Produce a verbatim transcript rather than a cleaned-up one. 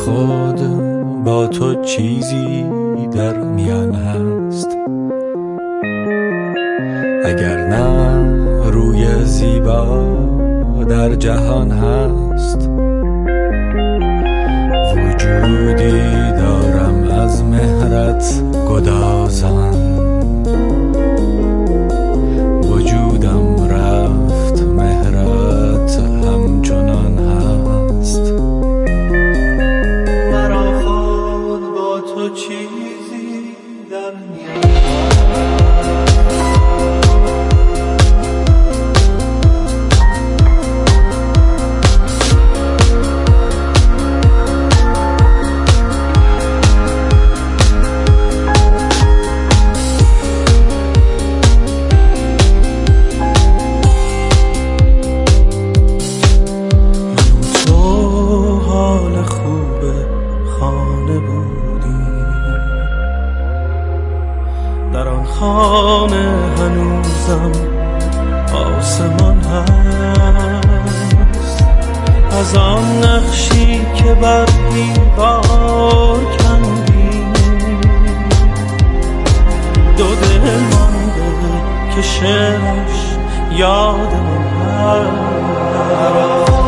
خود با تو چیزی در میان هست، اگر نه روی زیبا در جهان هست. وجودی دارم از مهرت گدازان، وجودم رفت مهرت همچنان هست. مرا خود با تو چیزی در میان در آن خانه هنوزم آسمان هست، از آن نقشی که بر دیوار کندی دو دل مانده که شعرش یاد من هست.